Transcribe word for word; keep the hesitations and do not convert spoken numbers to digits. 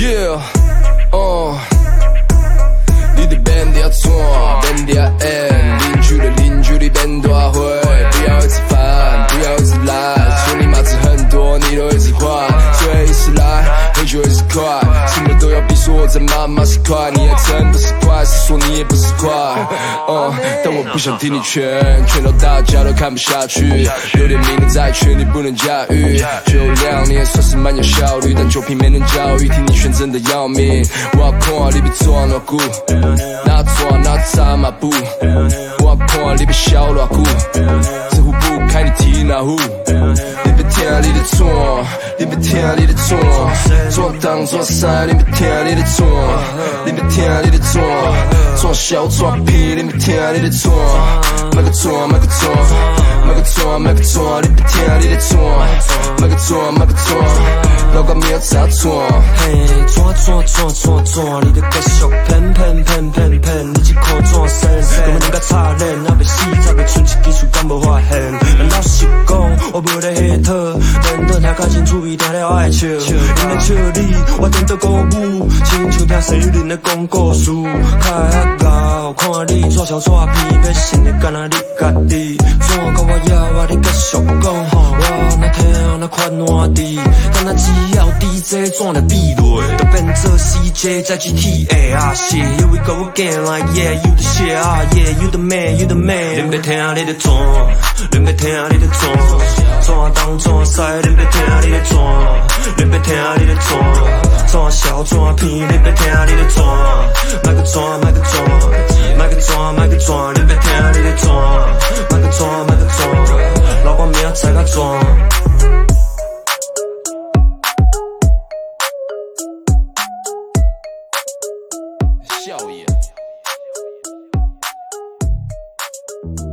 Yeah， 哦、uh, 你的 band 要转 ，band 要 end， 邻居的邻居的 band 大会，不要一直烦，不要一直来，说你码子很多，你都一直坏，嘴一直来，你就一直快，什么都要比说我在妈妈是快，你还真的是快，是说你也不是快，哦、uh, 但我不想听你劝，劝到大家都看不下去，有点名的债权你不能驾驭，酒量你也算是蛮有效率，但酒品没能教育，听你劝真的要命，我看你别装偌久，哪转哪扎马步，我看你别笑偌久，这壶不开你提哪壶，你别听你的转，你别听你的转，转东转西你别听你的转，你别听你的转，转小转屁你别听你的转，买个转买个转，买个转买个转，你别听你的转，买个转买个转，老高没有咋转， 嘿，转转转转转，你就继续骗骗骗骗骗，你一颗转身，根本应该擦脸，还袂死，才袂剩一支树敢无发现。老实讲，我无咧迄套，等到听较清楚，伊听了爱笑，因咧笑你，我等到鼓舞，亲像听生意人咧讲故事，开遐老，看你转小转片，要信的干那你家己，转到我要我你继续讲，我若听若款换滴，干那只要 D J 转了闭落，就变做 C J 再 G T A 啊 shit here we go again like yeah you the shit 啊 yeah you the man you the man， 恁别听你的转，恁别听你的转，转东转西恁别听你的转，恁别听你的转，转小转片恁别听你的转，买个转买个转，买个转买个转，恁别听你的转，买个转买个转，老光明仔个转。 笑颜。